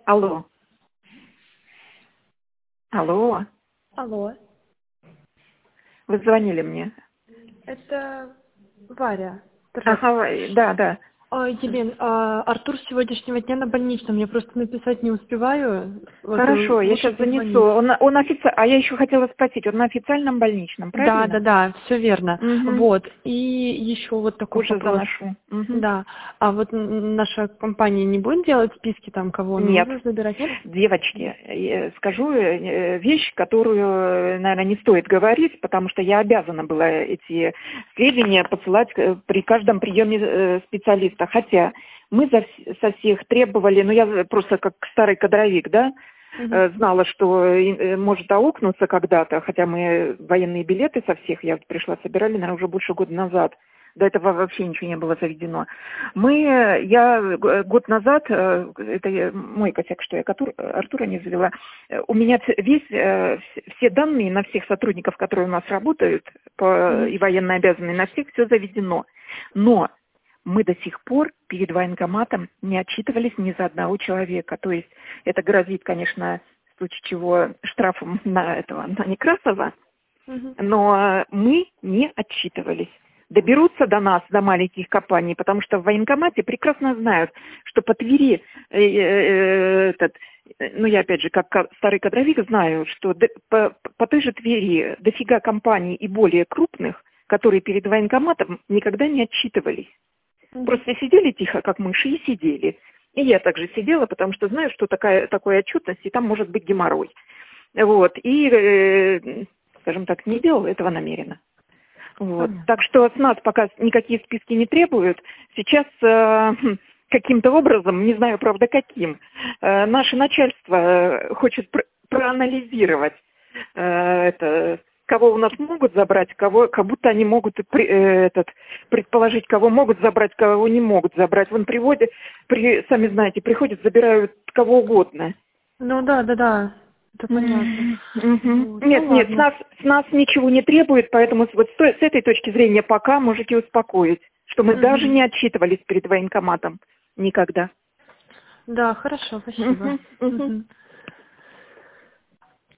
Алло. Алло. Алло, Вы звонили мне. это Варя. Ага, да. Елен, Артур с сегодняшнего дня на больничном. Я просто написать не успеваю. Вот, Хорошо, я лучше сейчас занесу. позвонить. А я еще хотела спросить, он на официальном больничном, правильно? Да, все верно. Угу. Вот. И еще вот такой Уже вопрос. заношу. Угу. Да. А вот наша компания не будет делать списки там, кого Нет. нужно забирать? Нет? Девочки, скажу вещь, которую, наверное, не стоит говорить, потому что я обязана была эти сведения посылать при каждом приеме специалиста. Хотя мы со всех требовали, я просто как старый кадровик, да, знала, что может аукнуться когда-то, хотя мы военные билеты со всех, я пришла, собирали, наверное, уже больше года назад. До этого вообще ничего не было заведено. Я год назад, это мой косяк, что я Артура не завела, у меня все данные на всех сотрудников, которые у нас работают, и военно обязанные, на всех все заведено. Но мы до сих пор перед военкоматом не отчитывались ни за одного человека. То есть это грозит, конечно, в случае чего штрафом на Некрасова, но мы не отчитывались. Доберутся до нас, до маленьких компаний, потому что в военкомате прекрасно знают, что по Твери, я опять же, как старый кадровик, знаю, что по той же Твери дофига компаний и более крупных, которые перед военкоматом никогда не отчитывались. Просто сидели тихо, как мыши, и сидели. И я также сидела, потому что знаю, что такая отчетность, и там может быть геморрой. Вот. И, скажем так, не делала этого намеренно. Вот. Так что с нас пока никакие списки не требуют. Сейчас каким-то образом, не знаю, правда, каким, наше начальство хочет проанализировать кого у нас могут забрать, как будто они могут предположить, кого могут забрать, кого не могут забрать. Вон сами знаете, приходят, забирают кого угодно. Да. Это понятно. Вот. Нет, с нас ничего не требует, поэтому вот с этой точки зрения пока можете успокоить, что мы даже не отчитывались перед военкоматом никогда. Да, хорошо, спасибо.